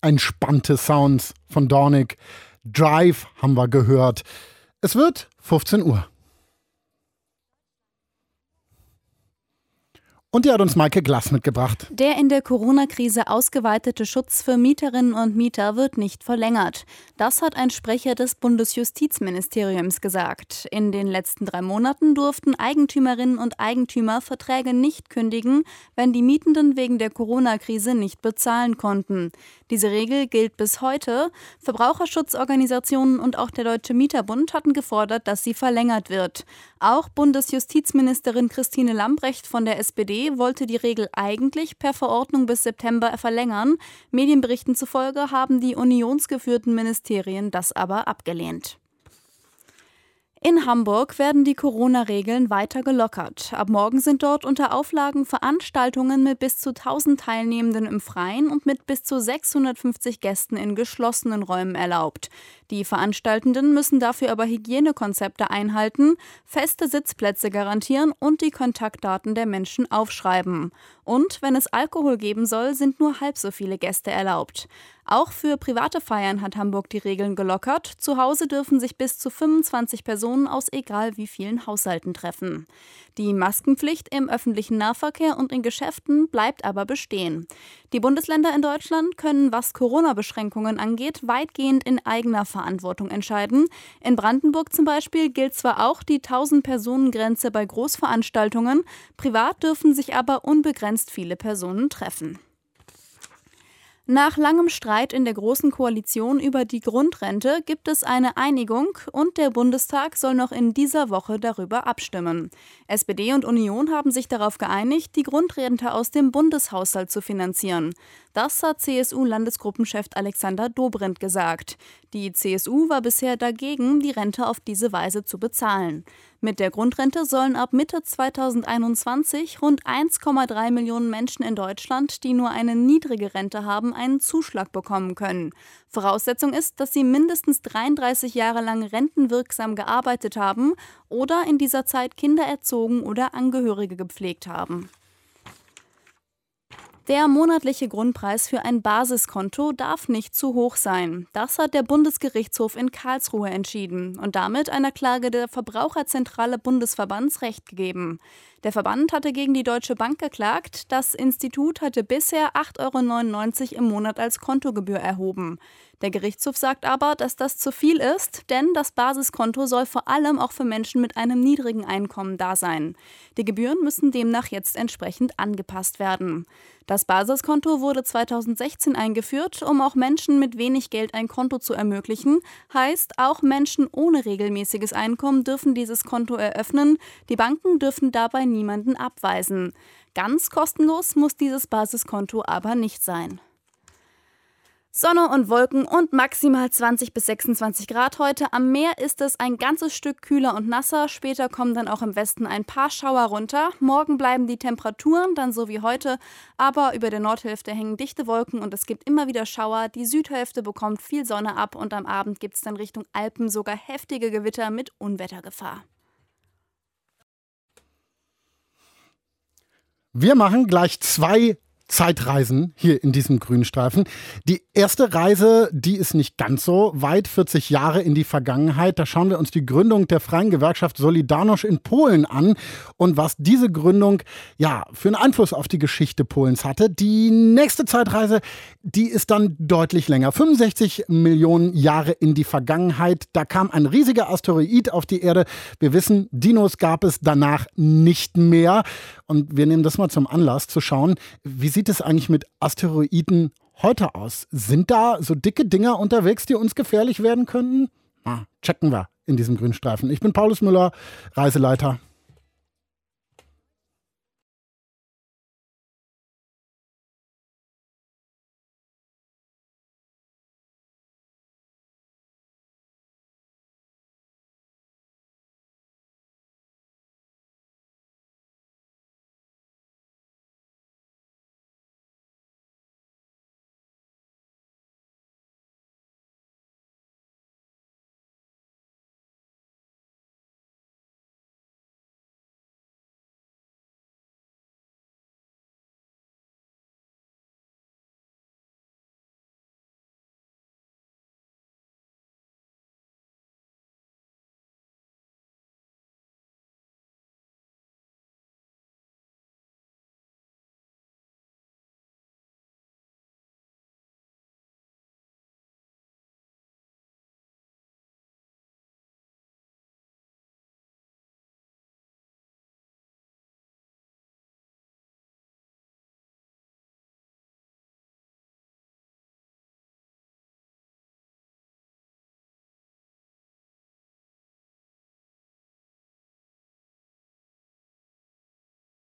entspannte Sounds von Dornick. Drive haben wir gehört. Es wird 15 Uhr. Und die hat uns Maike Glass mitgebracht. Der in der Corona-Krise ausgeweitete Schutz für Mieterinnen und Mieter wird nicht verlängert. Das hat ein Sprecher des Bundesjustizministeriums gesagt. In den letzten 3 Monaten durften Eigentümerinnen und Eigentümer Verträge nicht kündigen, wenn die Mietenden wegen der Corona-Krise nicht bezahlen konnten. Diese Regel gilt bis heute. Verbraucherschutzorganisationen und auch der Deutsche Mieterbund hatten gefordert, dass sie verlängert wird. Auch Bundesjustizministerin Christine Lambrecht von der SPD wollte die Regel eigentlich per Verordnung bis September verlängern. Medienberichten zufolge haben die unionsgeführten Ministerien das aber abgelehnt. In Hamburg werden die Corona-Regeln weiter gelockert. Ab morgen sind dort unter Auflagen Veranstaltungen mit bis zu 1000 Teilnehmenden im Freien und mit bis zu 650 Gästen in geschlossenen Räumen erlaubt. Die Veranstaltenden müssen dafür aber Hygienekonzepte einhalten, feste Sitzplätze garantieren und die Kontaktdaten der Menschen aufschreiben. Und wenn es Alkohol geben soll, sind nur halb so viele Gäste erlaubt. Auch für private Feiern hat Hamburg die Regeln gelockert. Zu Hause dürfen sich bis zu 25 Personen aus egal wie vielen Haushalten treffen. Die Maskenpflicht im öffentlichen Nahverkehr und in Geschäften bleibt aber bestehen. Die Bundesländer in Deutschland können, was Corona-Beschränkungen angeht, weitgehend in eigener Verantwortung entscheiden. In Brandenburg zum Beispiel gilt zwar auch die 1000-Personen-Grenze bei Großveranstaltungen, privat dürfen sich aber unbegrenzt viele Personen treffen. Nach langem Streit in der Großen Koalition über die Grundrente gibt es eine Einigung und der Bundestag soll noch in dieser Woche darüber abstimmen. SPD und Union haben sich darauf geeinigt, die Grundrente aus dem Bundeshaushalt zu finanzieren. Das hat CSU-Landesgruppenchef Alexander Dobrindt gesagt. Die CSU war bisher dagegen, die Rente auf diese Weise zu bezahlen. Mit der Grundrente sollen ab Mitte 2021 rund 1,3 Millionen Menschen in Deutschland, die nur eine niedrige Rente haben, einen Zuschlag bekommen können. Voraussetzung ist, dass sie mindestens 33 Jahre lang rentenwirksam gearbeitet haben oder in dieser Zeit Kinder erzogen oder Angehörige gepflegt haben. Der monatliche Grundpreis für ein Basiskonto darf nicht zu hoch sein. Das hat der Bundesgerichtshof in Karlsruhe entschieden und damit einer Klage der Verbraucherzentrale Bundesverbands Recht gegeben. Der Verband hatte gegen die Deutsche Bank geklagt. Das Institut hatte bisher 8,99 € im Monat als Kontogebühr erhoben. Der Gerichtshof sagt aber, dass das zu viel ist, denn das Basiskonto soll vor allem auch für Menschen mit einem niedrigen Einkommen da sein. Die Gebühren müssen demnach jetzt entsprechend angepasst werden. Das Basiskonto wurde 2016 eingeführt, um auch Menschen mit wenig Geld ein Konto zu ermöglichen. Heißt, auch Menschen ohne regelmäßiges Einkommen dürfen dieses Konto eröffnen. Die Banken dürfen dabei niemanden abweisen. Ganz kostenlos muss dieses Basiskonto aber nicht sein. Sonne und Wolken und maximal 20 bis 26 Grad heute. Am Meer ist es ein ganzes Stück kühler und nasser. Später kommen dann auch im Westen ein paar Schauer runter. Morgen bleiben die Temperaturen dann so wie heute, aber über der Nordhälfte hängen dichte Wolken und es gibt immer wieder Schauer. Die Südhälfte bekommt viel Sonne ab und am Abend gibt es dann Richtung Alpen sogar heftige Gewitter mit Unwettergefahr. Wir machen gleich 2 Zeitreisen hier in diesem Grünstreifen. Die erste Reise, die ist nicht ganz so weit, 40 Jahre in die Vergangenheit. Da schauen wir uns die Gründung der freien Gewerkschaft Solidarność in Polen an und was diese Gründung ja für einen Einfluss auf die Geschichte Polens hatte. Die nächste Zeitreise, die ist dann deutlich länger. 65 Millionen Jahre in die Vergangenheit. Da kam ein riesiger Asteroid auf die Erde. Wir wissen, Dinos gab es danach nicht mehr. Und wir nehmen das mal zum Anlass zu schauen, wie sieht es eigentlich mit Asteroiden heute aus? Sind da so dicke Dinger unterwegs, die uns gefährlich werden könnten? Checken wir in diesem Grünstreifen. Ich bin Paulus Müller, Reiseleiter.